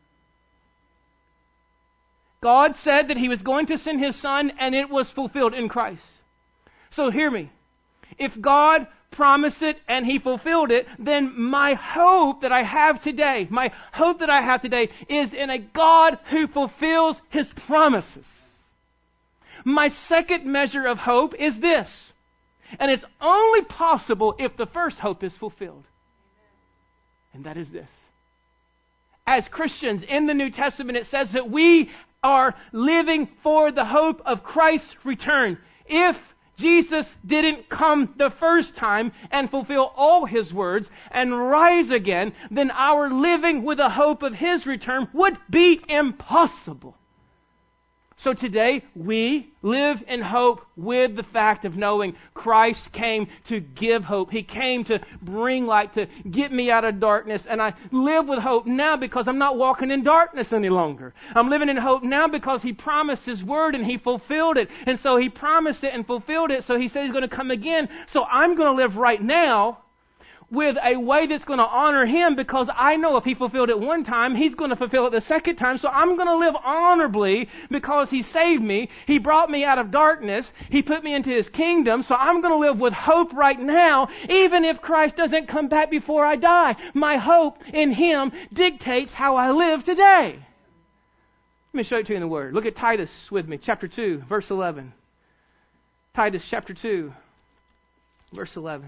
God said that He was going to send His Son, and it was fulfilled in Christ. So hear me. If God promised it and He fulfilled it, then my hope that I have today, my hope that I have today is in a God who fulfills His promises. My second measure of hope is this. And it's only possible if the first hope is fulfilled. And that is this. As Christians in the New Testament, it says that we are living for the hope of Christ's return. If Jesus didn't come the first time and fulfill all His words and rise again, then our living with the hope of His return would be impossible. So today, we live in hope with the fact of knowing Christ came to give hope. He came to bring light, to get me out of darkness. And I live with hope now because I'm not walking in darkness any longer. I'm living in hope now because He promised His word and He fulfilled it. And so He promised it and fulfilled it. So He said He's going to come again. So I'm going to live right now with a way that's going to honor Him, because I know if He fulfilled it one time, He's going to fulfill it the second time. So I'm going to live honorably because He saved me. He brought me out of darkness. He put me into His kingdom. So I'm going to live with hope right now, even if Christ doesn't come back before I die. My hope in Him dictates how I live today. Let me show it to you in the Word. Look at Titus with me, chapter two, verse eleven. Titus chapter two, verse eleven.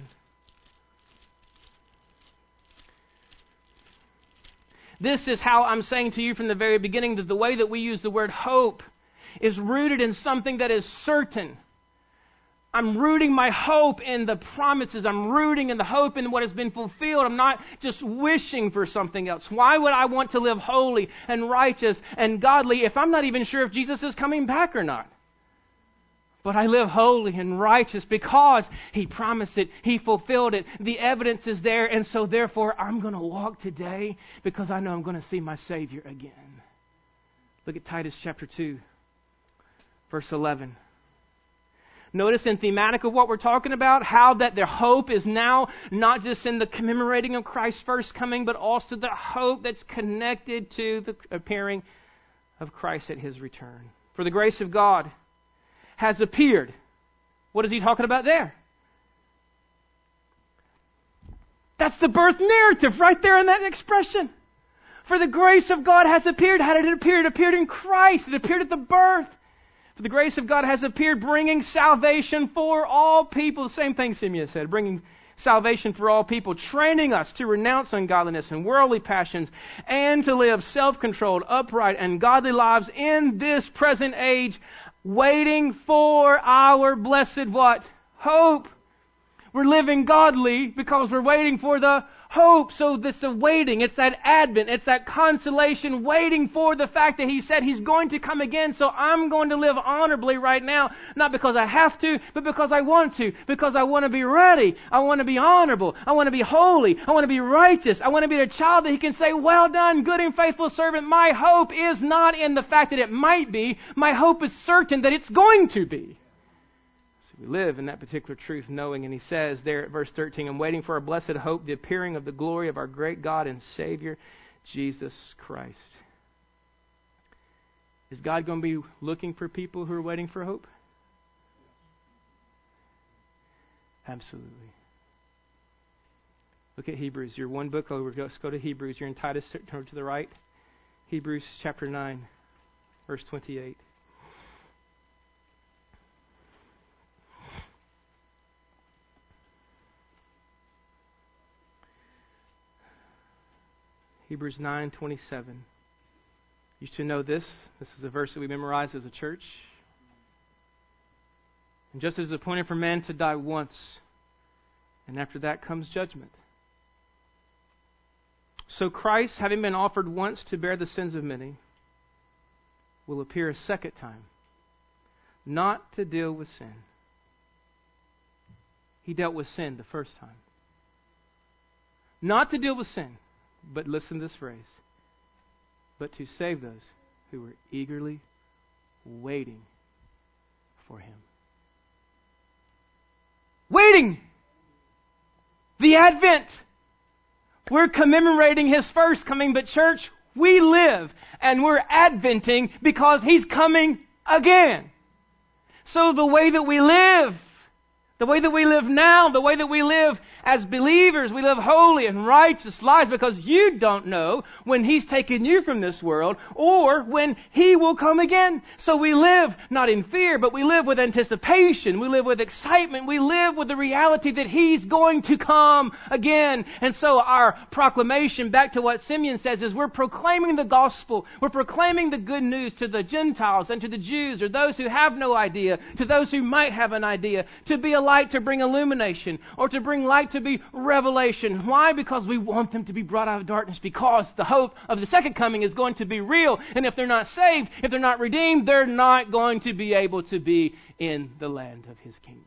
This is how I'm saying to you from the very beginning that the way that we use the word hope is rooted in something that is certain. I'm rooting my hope in the promises. I'm rooting in the hope in what has been fulfilled. I'm not just wishing for something else. Why would I want to live holy and righteous and godly if I'm not even sure if Jesus is coming back or not? But I live holy and righteous because He promised it. He fulfilled it. The evidence is there. And so therefore, I'm going to walk today because I know I'm going to see my Savior again. Look at Titus chapter two, verse eleven. Notice in thematic of what we're talking about, how that their hope is now not just in the commemorating of Christ's first coming, but also the hope that's connected to the appearing of Christ at His return. For the grace of God has appeared. What is he talking about there? That's the birth narrative right there in that expression. For the grace of God has appeared. How did it appear? It appeared in Christ. It appeared at the birth. For the grace of God has appeared, bringing salvation for all people. The same thing Simeon said, bringing salvation for all people, training us to renounce ungodliness and worldly passions, and to live self-controlled, upright, and godly lives in this present age, waiting for our blessed what? Hope. We're living godly because we're waiting for the hope. So this the waiting, it's that advent, it's that consolation, waiting for the fact that He said He's going to come again. So I'm going to live honorably right now, not because I have to, but because I want to, because I want to be ready. I want to be honorable. I want to be holy. I want to be righteous. I want to be a child that He can say, well done, good and faithful servant. My hope is not in the fact that it might be. My hope is certain that it's going to be. We live in that particular truth knowing, and he says there at verse thirteen, I'm waiting for our blessed hope, the appearing of the glory of our great God and Savior, Jesus Christ. Is God going to be looking for people who are waiting for hope? Absolutely. Look at Hebrews. You're one book over. Let's go to Hebrews. You're in Titus, turn to the right. Hebrews chapter nine, verse twenty-eight. Hebrews nine twenty-seven. You should know this. This is a verse that we memorized as a church. And just as it's appointed for man to die once, and after that comes judgment. So Christ, having been offered once to bear the sins of many, will appear a second time, not to deal with sin. He dealt with sin the first time. Not to deal with sin, but listen to this phrase, but to save those who were eagerly waiting for Him. Waiting! The Advent! We're commemorating His first coming, but church, we live and we're adventing because He's coming again. So the way that we live, the way that we live now, the way that we live as believers, we live holy and righteous lives because you don't know when He's taken you from this world or when He will come again. So we live not in fear, but we live with anticipation. We live with excitement. We live with the reality that He's going to come again. And so our proclamation, back to what Simeon says, is we're proclaiming the gospel. We're proclaiming the good news to the Gentiles and to the Jews or those who have no idea, to those who might have an idea, to be a light to bring illumination or to bring light to be revelation. Why? Because we want them to be brought out of darkness, because the hope of the second coming is going to be real. And if they're not saved, if they're not redeemed, they're not going to be able to be in the land of His kingdom.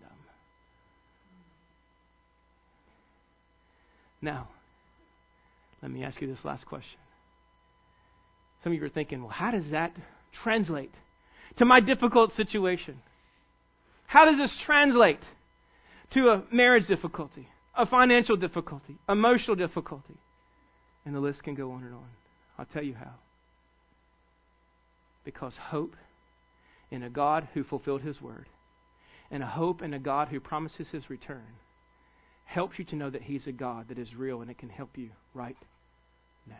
Now, let me ask you this last question. Some of you are thinking, well, how does that translate to my difficult situation? How does this translate to a marriage difficulty, a financial difficulty, emotional difficulty? And the list can go on and on. I'll tell you how. Because hope in a God who fulfilled His word and a hope in a God who promises His return helps you to know that He's a God that is real and it can help you right now.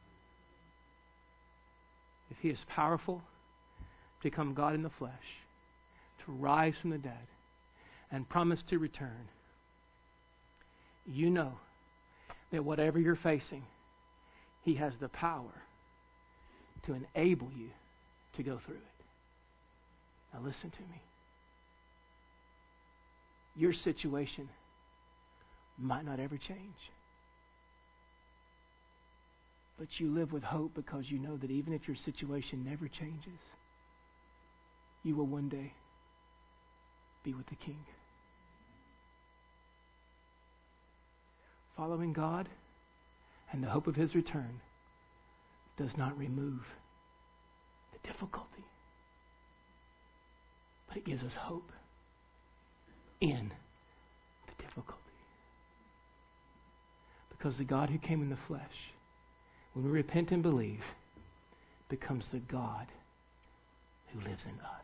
If He is powerful to become God in the flesh, to rise from the dead, and promise to return, you know that whatever you're facing, He has the power to enable you to go through it. Now listen to me. Your situation might not ever change. But you live with hope because you know that even if your situation never changes, you will one day be with the King. Following God and the hope of His return does not remove the difficulty, but it gives us hope in the difficulty. Because the God who came in the flesh, when we repent and believe, becomes the God who lives in us.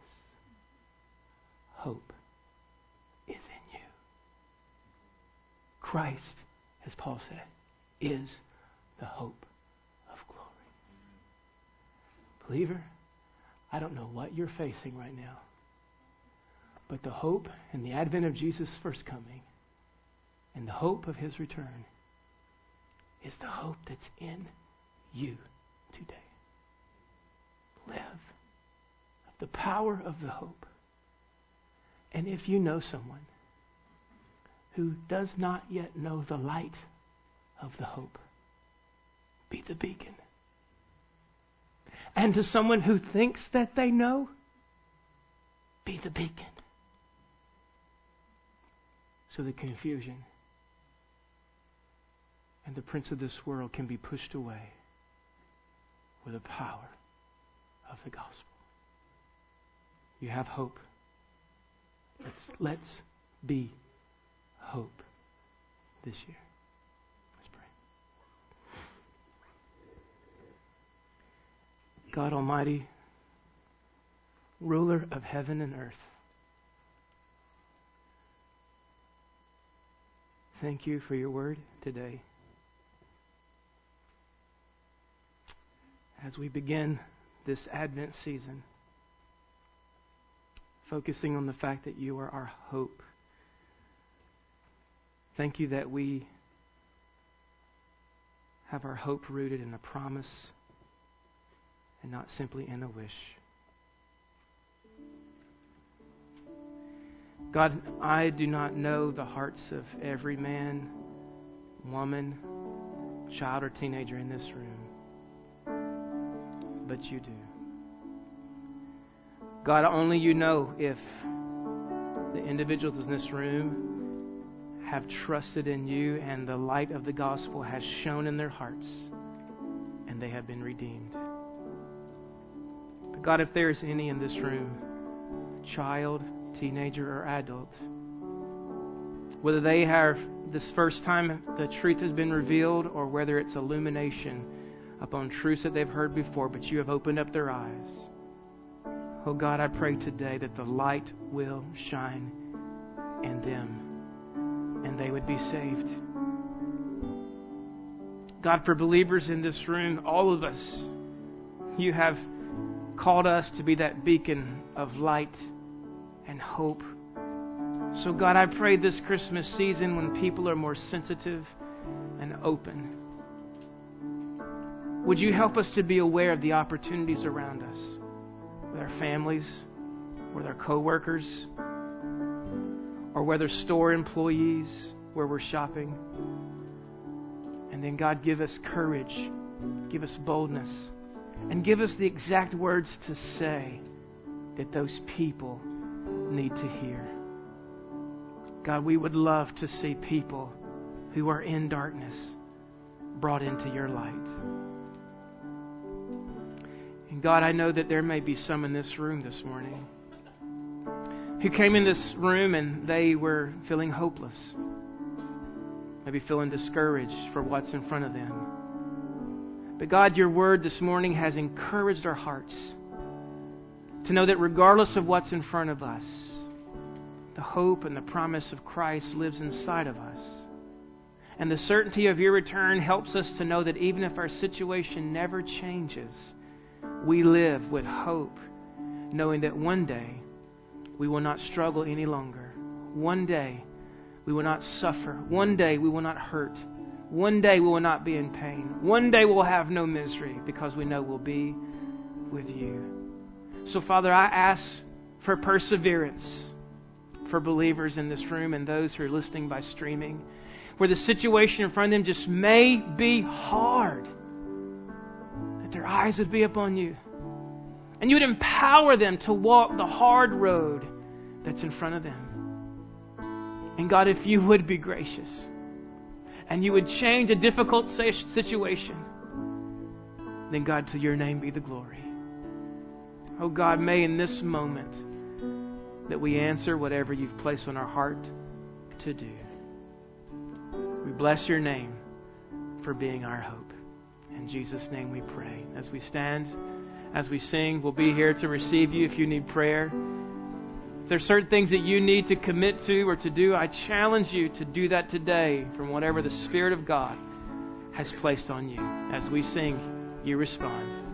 Hope is in you. Christ, as Paul said, is the hope of glory. Believer, I don't know what you're facing right now, but the hope and the advent of Jesus' first coming and the hope of His return is the hope that's in you today. Live of the power of the hope. And if you know someone who does not yet know the light of the hope, be the beacon. And to someone who thinks that they know, be the beacon. So the confusion and the prince of this world can be pushed away with the power of the gospel. You have hope. Let's, let's be hope this year. Let's pray. God Almighty, ruler of heaven and earth, thank you for your word today. As we begin this Advent season, focusing on the fact that you are our hope. Thank you that we have our hope rooted in a promise and not simply in a wish. God, I do not know the hearts of every man, woman, child, or teenager in this room, but you do. God, only you know if the individuals in this room have trusted in you and the light of the gospel has shone in their hearts and they have been redeemed. But God, if there is any in this room, child, teenager, or adult, whether they have this first time the truth has been revealed or whether it's illumination upon truths that they've heard before, but you have opened up their eyes. Oh God, I pray today that the light will shine in them and they would be saved. God, for believers in this room, all of us, you have called us to be that beacon of light and hope. So God, I pray this Christmas season when people are more sensitive and open, would you help us to be aware of the opportunities around us, with our families, with our co-workers, or whether store employees where we're shopping. And then God, give us courage, give us boldness, and give us the exact words to say that those people need to hear. God, we would love to see people who are in darkness brought into your light. And God, I know that there may be some in this room this morning who came in this room and they were feeling hopeless, maybe feeling discouraged for what's in front of them. But God, your word this morning has encouraged our hearts to know that regardless of what's in front of us, the hope and the promise of Christ lives inside of us. And the certainty of your return helps us to know that even if our situation never changes, we live with hope, knowing that one day we will not struggle any longer. One day we will not suffer. One day we will not hurt. One day we will not be in pain. One day we'll have no misery because we know we'll be with you. So Father, I ask for perseverance for believers in this room and those who are listening by streaming, where the situation in front of them just may be hard, that their eyes would be upon you. And you would empower them to walk the hard road that's in front of them. And God, if you would be gracious and you would change a difficult situation, then God, to your name be the glory. Oh God, may in this moment that we answer whatever you've placed on our heart to do. We bless your name for being our hope. In Jesus' name we pray. As we stand, as we sing, we'll be here to receive you if you need prayer. If there's certain things that you need to commit to or to do, I challenge you to do that today from whatever the Spirit of God has placed on you. As we sing, you respond.